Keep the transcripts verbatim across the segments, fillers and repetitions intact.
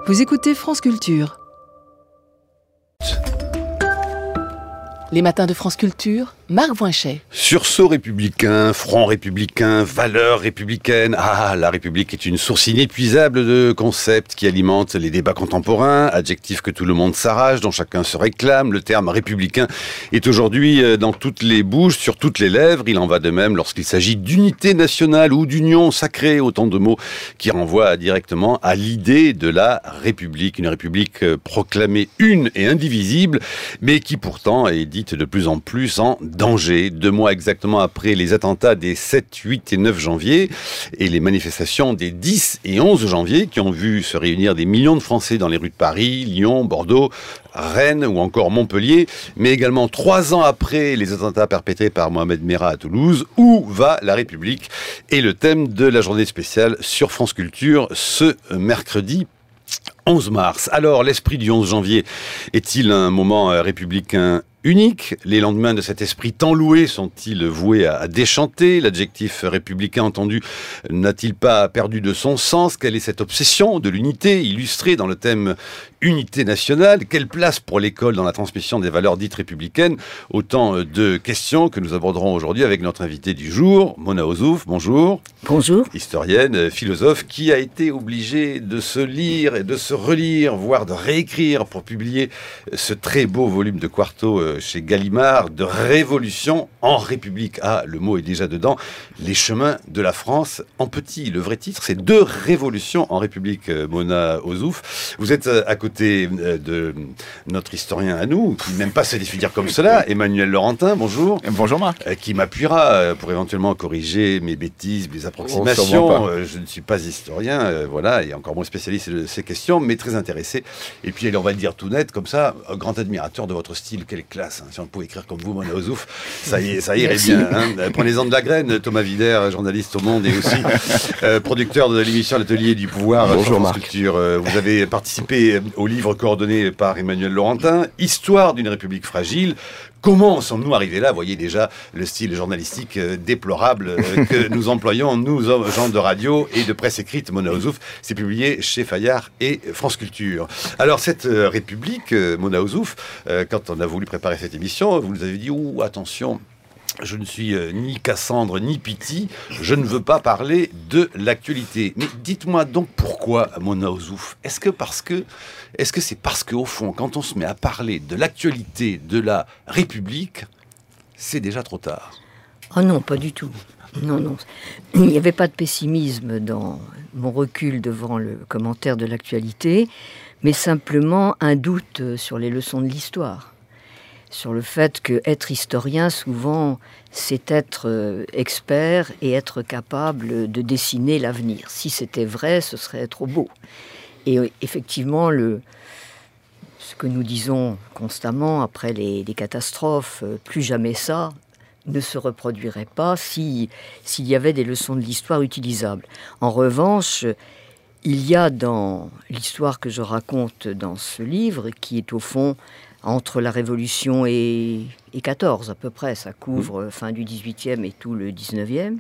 Vous écoutez France Culture. Les matins de France Culture, Marc Voinchet. Sursaut républicain, front républicain, valeurs républicaines. Ah, la République est une source inépuisable de concepts qui alimentent les débats contemporains, adjectifs que tout le monde s'arrache, dont chacun se réclame. Le terme républicain est aujourd'hui dans toutes les bouches, sur toutes les lèvres. Il en va de même lorsqu'il s'agit d'unité nationale ou d'union sacrée, autant de mots qui renvoient directement à l'idée de la République. Une République proclamée une et indivisible, mais qui pourtant est dite de plus en plus en danger. Deux mois exactement après les attentats des sept, huit et neuf janvier et les manifestations des dix et onze janvier qui ont vu se réunir des millions de Français dans les rues de Paris, Lyon, Bordeaux, Rennes ou encore Montpellier, mais également trois ans après les attentats perpétrés par Mohamed Merah à Toulouse. Où va la République? Et le thème de la journée spéciale sur France Culture ce mercredi onze mars. Alors, l'esprit du onze janvier est-il un moment républicain unique? Les lendemains de cet esprit tant loué sont-ils voués à déchanter? L'adjectif républicain entendu n'a-t-il pas perdu de son sens? Quelle est cette obsession de l'unité illustrée dans le thème unité nationale? Quelle place pour l'école dans la transmission des valeurs dites républicaines? Autant de questions que nous aborderons aujourd'hui avec notre invité du jour, Mona Ozouf. Bonjour. Bonjour. Historienne, philosophe, qui a été obligée de se lire et de se relire, voire de réécrire pour publier ce très beau volume de Quarto chez Gallimard, de Révolution en République. Ah, le mot est déjà dedans. Les chemins de la France en petit. Le vrai titre, c'est De Révolution en République, Mona Ozouf. Vous êtes à côté de notre historien à nous, qui n'aime pas se définir comme cela, Emmanuel Laurentin, bonjour. Bonjour Marc. Qui m'appuiera pour éventuellement corriger mes bêtises, mes approximations. Oh, je ne suis pas historien, voilà, et encore moins spécialiste de ces questions, mais très intéressé. Et puis, on va le dire tout net, comme ça, un grand admirateur de votre style. Quelle classe, hein. Si on pouvait écrire comme vous, Mona Ozouf, ça, y est, ça irait bien. Hein. Prenez-en de la graine, Thomas Wider, journaliste au Monde et aussi euh, producteur de l'émission L'Atelier du Pouvoir. Bonjour Marc. Culture. Vous avez participé au livre coordonné par Emmanuel Laurentin, Histoire d'une République fragile. Comment sommes-nous arrivés là? Vous voyez déjà le style journalistique euh, déplorable euh, que nous employons, nous, gens de radio et de presse écrite. Mona Ozouf, c'est publié chez Fayard et France Culture. Alors, cette euh, République, euh, Mona Ozouf, euh, quand on a voulu préparer cette émission, vous nous avez dit, ouh, attention, je ne suis euh, ni Cassandre ni Pythie, je ne veux pas parler de l'actualité. Mais dites-moi donc pourquoi, Mona Ozouf? Est-ce que parce que, est-ce que c'est parce qu'au fond, quand on se met à parler de l'actualité de la République, c'est déjà trop tard? Oh non, pas du tout. Non, non. Il n'y avait pas de pessimisme dans mon recul devant le commentaire de l'actualité, mais simplement un doute sur les leçons de l'histoire. Sur le fait que être historien, souvent, c'est être euh, expert et être capable de dessiner l'avenir. Si c'était vrai, ce serait trop beau. Et euh, effectivement, le, ce que nous disons constamment après les, les catastrophes, euh, plus jamais ça, ne se reproduirait pas si, s'il y avait des leçons de l'histoire utilisables. En revanche, il y a dans l'histoire que je raconte dans ce livre, qui est au fond entre la Révolution et, et quatorze à peu près, ça couvre mmh. fin du dix-huitième et tout le dix-neuvième.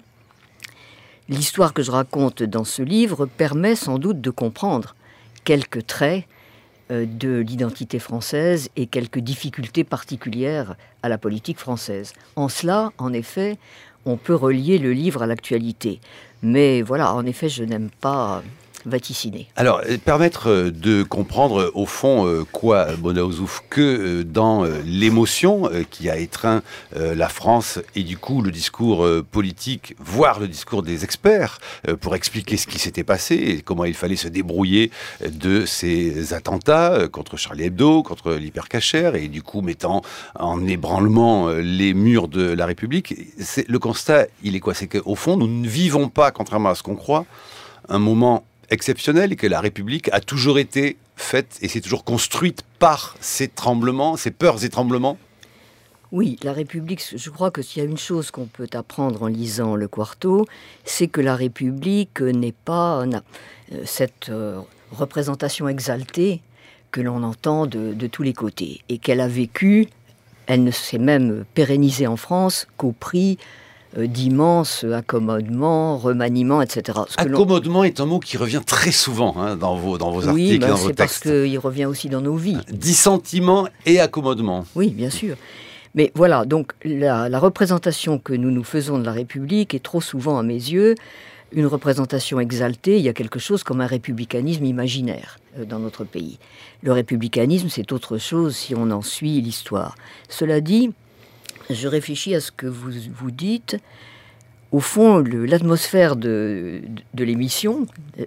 L'histoire que je raconte dans ce livre permet sans doute de comprendre quelques traits euh, de l'identité française et quelques difficultés particulières à la politique française. En cela, en effet, on peut relier le livre à l'actualité. Mais voilà, en effet, je n'aime pas vaticiner. Alors, permettre de comprendre au fond quoi, Mona Ozouf, que dans l'émotion qui a étreint la France et du coup le discours politique, voire le discours des experts pour expliquer ce qui s'était passé et comment il fallait se débrouiller de ces attentats contre Charlie Hebdo, contre l'hypercacher et du coup mettant en ébranlement les murs de la République. C'est, le constat, il est quoi? C'est qu'au fond, nous ne vivons pas, contrairement à ce qu'on croit, un moment exceptionnel et que la République a toujours été faite et s'est toujours construite par ces tremblements, ces peurs et tremblements? Oui, la République, je crois que s'il y a une chose qu'on peut apprendre en lisant le Quarto, c'est que la République n'est pas euh, cette euh, représentation exaltée que l'on entend de, de tous les côtés et qu'elle a vécu, elle ne s'est même pérennisée en France qu'au prix euh, d'immenses accommodements, remaniements, et cetera. Ce que Accommodement est un mot qui revient très souvent hein, dans vos, dans vos oui, articles ben et dans vos c'est textes. parce qu'il revient aussi dans nos vies. Dissentiment et accommodement. Oui, bien sûr. Mais voilà, donc la, la représentation que nous nous faisons de la République est trop souvent, à mes yeux, une représentation exaltée. Il y a quelque chose comme un républicanisme imaginaire euh, dans notre pays. Le républicanisme, c'est autre chose si on en suit l'histoire. Cela dit, je réfléchis à ce que vous, vous dites. Au fond, le, l'atmosphère de, de, de l'émission,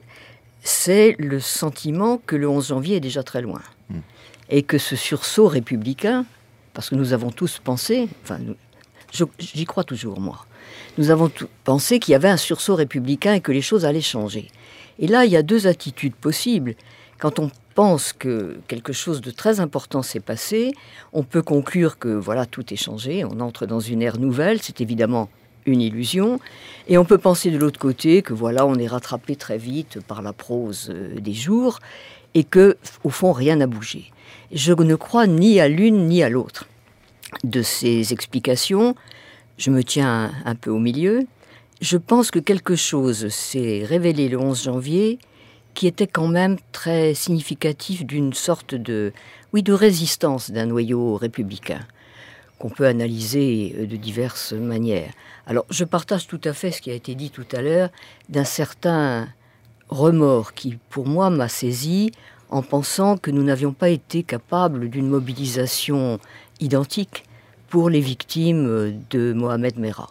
c'est le sentiment que le onze janvier est déjà très loin. Mmh. Et que ce sursaut républicain, parce que nous avons tous pensé, enfin, je, j'y crois toujours, moi, nous avons tout pensé qu'il y avait un sursaut républicain et que les choses allaient changer. Et là, il y a deux attitudes possibles. Quand on pense que quelque chose de très important s'est passé, on peut conclure que, voilà, tout est changé, on entre dans une ère nouvelle, c'est évidemment une illusion. Et on peut penser de l'autre côté que, voilà, on est rattrapé très vite par la prose des jours et que, au fond, rien n'a bougé. Je ne crois ni à l'une ni à l'autre de ces explications. Je me tiens un, un peu au milieu. Je pense que quelque chose s'est révélé le onze janvier qui était quand même très significatif d'une sorte de, oui, de résistance d'un noyau républicain qu'on peut analyser de diverses manières. Alors, je partage tout à fait ce qui a été dit tout à l'heure d'un certain remords qui, pour moi, m'a saisi en pensant que nous n'avions pas été capables d'une mobilisation identique pour les victimes de Mohamed Merah.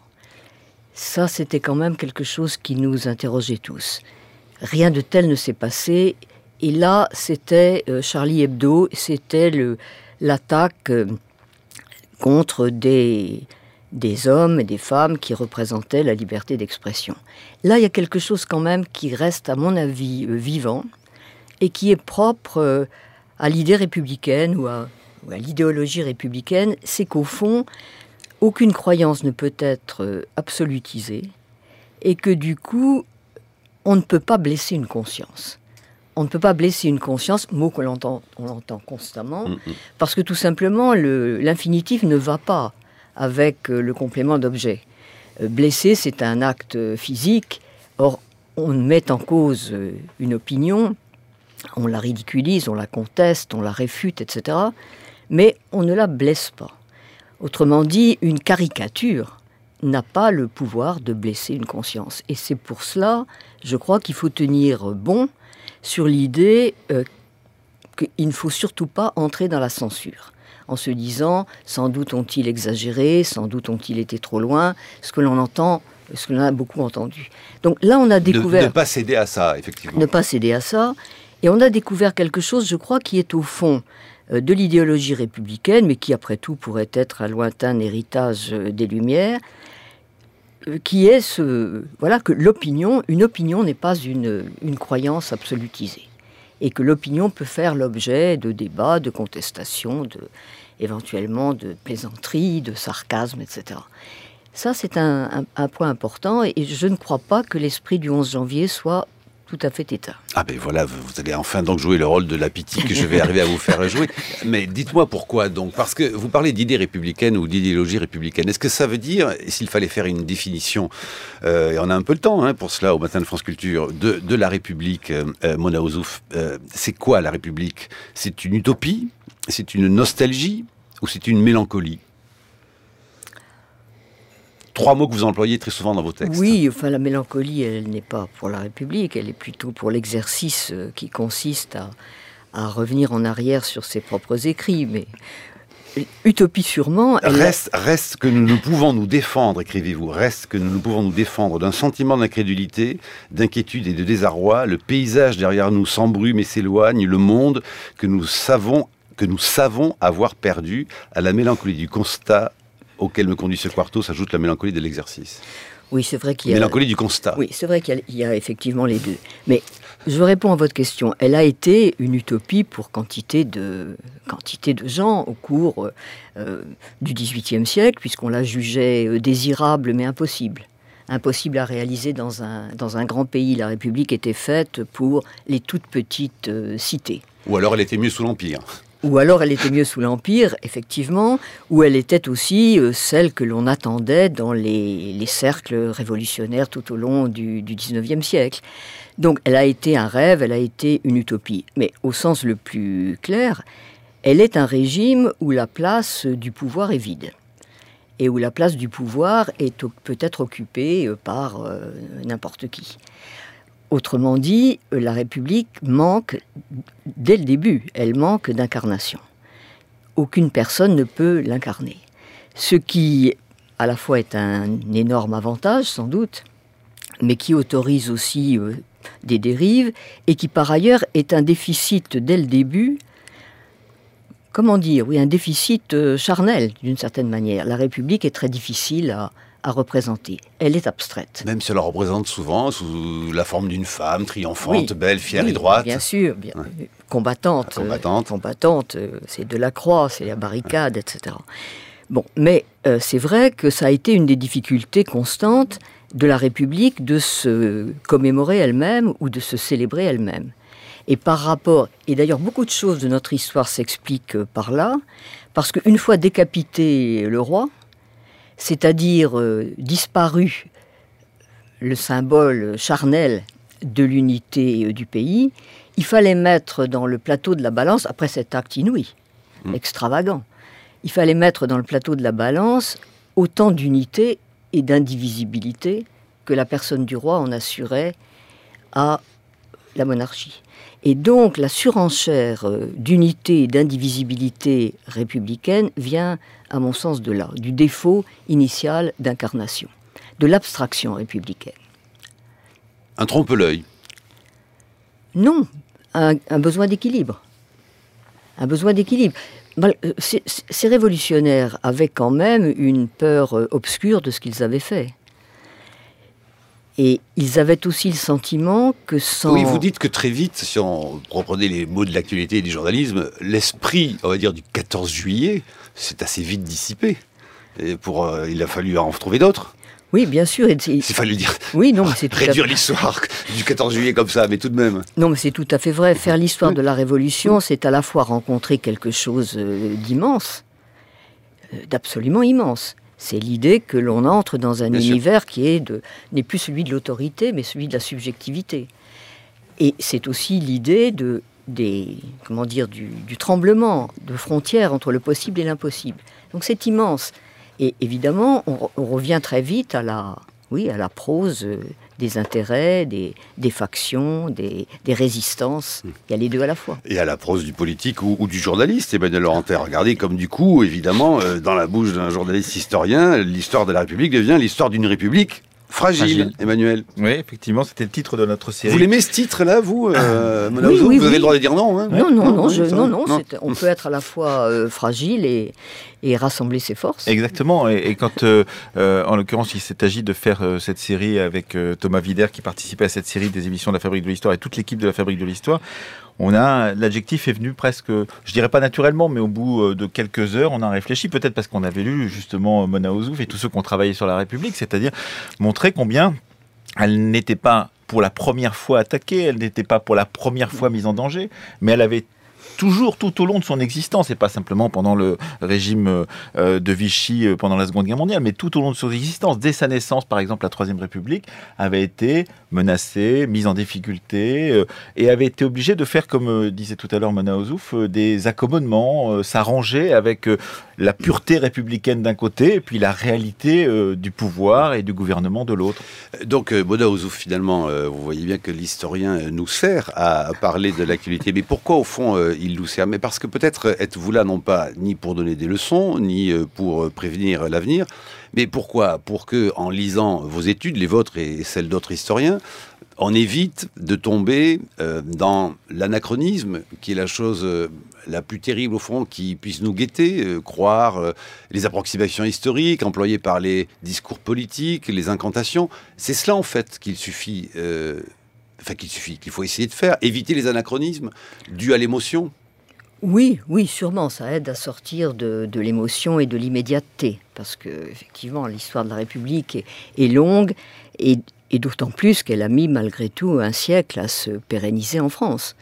Ça, c'était quand même quelque chose qui nous interrogeait tous. Rien de tel ne s'est passé. Et là, c'était euh, Charlie Hebdo, c'était le, l'attaque euh, contre des, des hommes et des femmes qui représentaient la liberté d'expression. Là, il y a quelque chose quand même qui reste, à mon avis, euh, vivant, et qui est propre euh, à l'idée républicaine ou à, ou à l'idéologie républicaine, c'est qu'au fond, aucune croyance ne peut être euh, absolutisée, et que du coup, on ne peut pas blesser une conscience. On ne peut pas blesser une conscience, mot que l'on entend, on entend constamment, mmh, mmh. parce que tout simplement, le, l'infinitif ne va pas avec euh, le complément d'objet. Euh, blesser, c'est un acte physique, or on met en cause euh, une opinion, on la ridiculise, on la conteste, on la réfute, et cetera. Mais on ne la blesse pas. Autrement dit, une caricature n'a pas le pouvoir de blesser une conscience. Et c'est pour cela, je crois qu'il faut tenir bon sur l'idée euh, qu'il ne faut surtout pas entrer dans la censure. En se disant, sans doute ont-ils exagéré, sans doute ont-ils été trop loin, ce que l'on entend, ce que l'on a beaucoup entendu. Donc là, on a découvert... Ne, ne pas céder à ça, effectivement. Ne pas céder à ça. Et on a découvert quelque chose, je crois, qui est au fond euh, de l'idéologie républicaine, mais qui, après tout, pourrait être un lointain héritage euh, des Lumières, euh, qui est ce, voilà, que l'opinion, une opinion n'est pas une, une croyance absolutisée. Et que l'opinion peut faire l'objet de débats, de contestations, de, éventuellement de plaisanteries, de sarcasmes, et cetera. Ça, c'est un, un, un point important, et je ne crois pas que l'esprit du onze janvier soit tout à fait éteint. Ah ben voilà, vous allez enfin donc jouer le rôle de l'appétit que je vais arriver à vous faire jouer. Mais dites-moi pourquoi donc ? Parce que vous parlez d'idées républicaines ou d'idéologie républicaine. Est-ce que ça veut dire, s'il fallait faire une définition, euh, et on a un peu le temps hein, pour cela au matin de France Culture, de, de la République, euh, Mona Ozouf, euh, c'est quoi la République ? C'est une utopie ? C'est une nostalgie ? Ou c'est une mélancolie ? Trois mots que vous employez très souvent dans vos textes. Oui, enfin la mélancolie, elle n'est pas pour la République, elle est plutôt pour l'exercice qui consiste à, à revenir en arrière sur ses propres écrits. Mais utopie sûrement... Elle reste, a... reste que nous ne pouvons nous défendre, écrivez-vous, reste que nous ne pouvons nous défendre d'un sentiment d'incrédulité, d'inquiétude et de désarroi. Le paysage derrière nous s'embrume et s'éloigne, le monde que nous savons, que nous savons avoir perdu, à la mélancolie du constat auquel me conduit ce quarto s'ajoute la mélancolie de l'exercice. Oui, c'est vrai qu'il y a... Mélancolie du constat. Oui, c'est vrai qu'il y a, il y a effectivement les deux. Mais je réponds à votre question. Elle a été une utopie pour quantité de, quantité de gens au cours euh, du dix-huitième siècle, puisqu'on la jugeait euh, désirable mais impossible. Impossible à réaliser dans un, dans un grand pays. La République était faite pour les toutes petites euh, cités. Ou alors elle était mieux sous l'Empire. Ou alors elle était mieux sous l'Empire, effectivement, ou elle était aussi euh, celle que l'on attendait dans les, les cercles révolutionnaires tout au long du, du dix-neuvième siècle. Donc elle a été un rêve, elle a été une utopie. Mais au sens le plus clair, elle est un régime où la place du pouvoir est vide. Et où la place du pouvoir est, peut être occupée par euh, n'importe qui. Autrement dit, la République manque, dès le début, elle manque d'incarnation. Aucune personne ne peut l'incarner. Ce qui, à la fois, est un énorme avantage, sans doute, mais qui autorise aussi euh, des dérives, et qui, par ailleurs, est un déficit, dès le début, comment dire, oui, un déficit euh, charnel, d'une certaine manière. La République est très difficile à... à représenter. Elle est abstraite. Même si elle la représente souvent sous la forme d'une femme triomphante, oui, belle, fière oui, et droite. Bien sûr, bien, ouais. combattante. Combattante. Euh, combattante, euh, c'est de la croix, c'est la barricade, ouais. et cetera. Bon, mais euh, c'est vrai que ça a été une des difficultés constantes de la République de se commémorer elle-même ou de se célébrer elle-même. Et par rapport, et d'ailleurs beaucoup de choses de notre histoire s'expliquent par là, parce qu'une fois décapité le roi, c'est-à-dire euh, disparu le symbole charnel de l'unité euh, du pays, il fallait mettre dans le plateau de la balance, après cet acte inouï, mmh. extravagant, il fallait mettre dans le plateau de la balance autant d'unité et d'indivisibilité que la personne du roi en assurait à la monarchie. Et donc la surenchère euh, d'unité et d'indivisibilité républicaine vient, à mon sens, de là, du défaut initial d'incarnation, de l'abstraction républicaine. Un trompe-l'œil. Non, un, un besoin d'équilibre. Un besoin d'équilibre. Ces, ces révolutionnaires avaient quand même une peur euh, obscure de ce qu'ils avaient fait. Et ils avaient aussi le sentiment que sans... Oui, vous dites que très vite, si on reprenait les mots de l'actualité et du journalisme, l'esprit, on va dire, du quatorze juillet, c'est assez vite dissipé. Et pour, euh, il a fallu en retrouver d'autres. Oui, bien sûr. Et c'est... Il fallu dire... Oui, non, mais c'est tout réduire à... l'histoire du quatorze juillet comme ça, mais tout de même. Non, mais c'est tout à fait vrai. Faire l'histoire de la Révolution, c'est à la fois rencontrer quelque chose d'immense, d'absolument immense. C'est l'idée que l'on entre dans un Bien univers sûr. qui est de, n'est plus celui de l'autorité, mais celui de la subjectivité. Et c'est aussi l'idée de, des, comment dire, du, du tremblement de frontières entre le possible et l'impossible. Donc c'est immense. Et évidemment, on, on revient très vite à la, oui, à la prose euh, des intérêts, des, des factions, des, des résistances. Il y a les deux à la fois. Et à la prose du politique ou, ou du journaliste, Emmanuel Laurentin. Regardez comme du coup, évidemment, euh, dans la bouche d'un journaliste historien, l'histoire de la République devient l'histoire d'une République fragile, fragile. Emmanuel. Oui, effectivement, c'était le titre de notre série. Vous l'aimez ce titre-là, vous, euh, oui, oui, Vous oui, avez oui. le droit de dire non, hein. Non, non, non, oui, je, non, non, non. on peut être à la fois euh, fragile et, et rassembler ses forces. Exactement, et, et quand, euh, euh, en l'occurrence, il s'est agi de faire euh, cette série avec euh, Thomas Wider, qui participait à cette série des émissions de la Fabrique de l'Histoire, et toute l'équipe de la Fabrique de l'Histoire, on a, l'adjectif est venu presque, je dirais pas naturellement, mais au bout de quelques heures, on a réfléchi, peut-être parce qu'on avait lu justement Mona Ozouf et tous ceux qui ont travaillé sur la République, c'est-à-dire montrer combien elle n'était pas pour la première fois attaquée, elle n'était pas pour la première fois mise en danger, mais elle avait toujours tout au long de son existence, et pas simplement pendant le régime euh, de Vichy euh, pendant la Seconde Guerre mondiale, mais tout au long de son existence, dès sa naissance, par exemple, la Troisième République avait été menacée, mise en difficulté, euh, et avait été obligée de faire, comme euh, disait tout à l'heure Mona Ozouf, euh, des accommodements, euh, s'arranger avec euh, la pureté républicaine d'un côté, et puis la réalité euh, du pouvoir et du gouvernement de l'autre. Donc, euh, Mona Ozouf, finalement, euh, vous voyez bien que l'historien euh, nous sert à, à parler de l'actualité. Mais pourquoi, au fond, euh, il nous sert? Mais parce que peut-être êtes-vous là, non pas ni pour donner des leçons, ni euh, pour euh, prévenir l'avenir, mais pourquoi? Pour que, en lisant vos études, les vôtres et celles d'autres historiens, on évite de tomber euh, dans l'anachronisme, qui est la chose euh, la plus terrible, au fond, qui puisse nous guetter, euh, croire euh, les approximations historiques employées par les discours politiques, les incantations. C'est cela, en fait, qu'il suffit, euh, enfin, qu'il suffit, qu'il faut essayer de faire, éviter les anachronismes dus à l'émotion. Oui, oui, sûrement, ça aide à sortir de, de l'émotion et de l'immédiateté, parce que effectivement, l'histoire de la République est, est longue, et, et d'autant plus qu'elle a mis malgré tout un siècle à se pérenniser en France.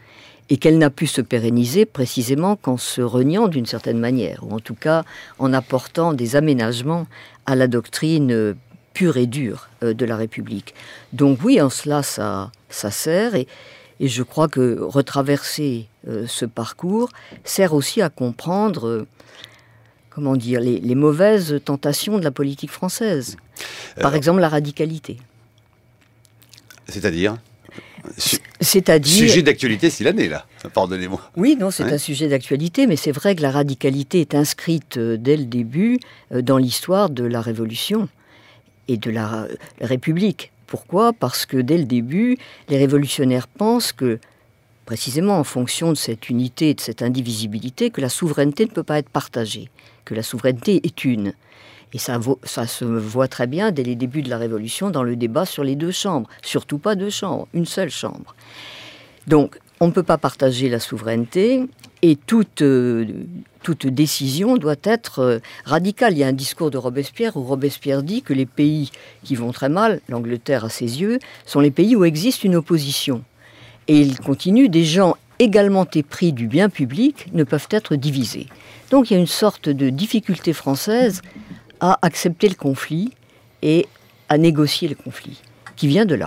et qu'elle n'a pu se pérenniser précisément qu'en se reniant d'une certaine manière, ou en tout cas en apportant des aménagements à la doctrine pure et dure de la République. Donc oui, en cela, ça, ça sert, et, et je crois que retraverser euh, ce parcours sert aussi à comprendre, euh, comment dire, les, les mauvaises tentations de la politique française. Par euh, exemple, la radicalité. C'est-à-dire Su- C'est-à-dire... Sujet d'actualité s'il en est, là. Pardonnez-moi. Oui, non, c'est ouais. un sujet d'actualité, mais c'est vrai que la radicalité est inscrite euh, dès le début euh, dans l'histoire de la Révolution et de la, la République. Pourquoi ? Parce que dès le début, les révolutionnaires pensent que, précisément en fonction de cette unité et de cette indivisibilité, que la souveraineté ne peut pas être partagée, que la souveraineté est une. Et ça, vaut, ça se voit très bien dès les débuts de la Révolution dans le débat sur les deux chambres. Surtout pas deux chambres, une seule chambre. Donc, on ne peut pas partager la souveraineté et toute, euh, toute décision doit être euh, radicale. Il y a un discours de Robespierre où Robespierre dit que les pays qui vont très mal, l'Angleterre à ses yeux, sont les pays où existe une opposition. Et il continue, des gens également épris du bien public ne peuvent être divisés. Donc il y a une sorte de difficulté française à accepter le conflit et à négocier le conflit, qui vient de là.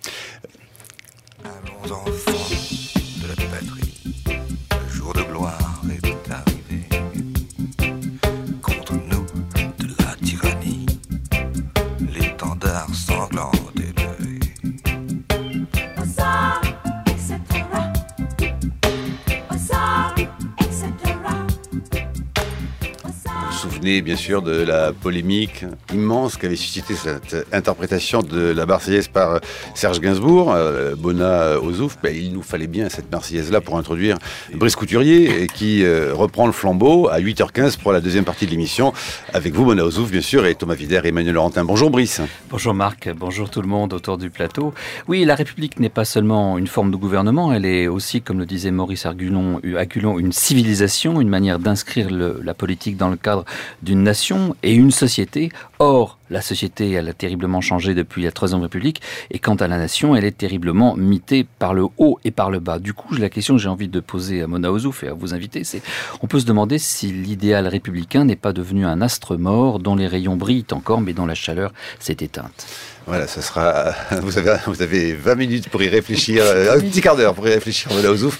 Allons enfants de la patrie, le jour de gloire est arrivé. Contre nous de la tyrannie, l'étendard sanglant élevé. Au sort, et cetera. Au sort, et cetera. Vous vous souvenez bien sûr de la polémique immense qu'avait suscité cette interprétation de la Marseillaise par Serge Gainsbourg, euh, Bonnat Ozouf. Ben, il nous fallait bien cette Marseillaise-là pour introduire Brice Couturier, qui euh, reprend le flambeau à huit heures quinze pour la deuxième partie de l'émission, avec vous, Bonnat Ozouf, bien sûr, et Thomas Wider et Emmanuel Laurentin. Bonjour Brice. Bonjour Marc, bonjour tout le monde autour du plateau. Oui, la République n'est pas seulement une forme de gouvernement, elle est aussi, comme le disait Maurice Agulon, Agulon une civilisation, une manière d'inscrire le, la politique dans le cadre d'une nation et une société. Or, la société, elle a terriblement changé depuis la Troisième République, et quant à la nation, elle est terriblement mitée par le haut et par le bas. Du coup, la question que j'ai envie de poser à Mona Ozouf et à vos invités, c'est, on peut se demander si l'idéal républicain n'est pas devenu un astre mort dont les rayons brillent encore, mais dont la chaleur s'est éteinte. Voilà, ça sera. Vous avez, vous avez vingt minutes pour y réfléchir, un petit quart d'heure pour y réfléchir, Mona Ozouf.